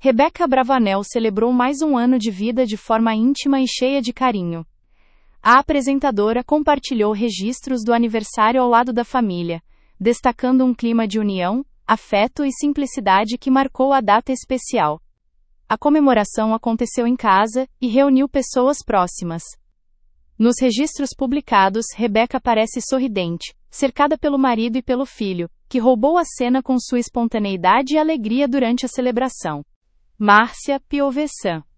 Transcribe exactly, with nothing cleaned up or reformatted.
Rebeca Bravanel celebrou mais um ano de vida de forma íntima e cheia de carinho. A apresentadora compartilhou registros do aniversário ao lado da família, destacando um clima de união, afeto e simplicidade que marcou a data especial. A comemoração aconteceu em casa e reuniu pessoas próximas. Nos registros publicados, Rebeca parece sorridente, cercada pelo marido e pelo filho, que roubou a cena com sua espontaneidade e alegria durante a celebração. Márcia Piovesan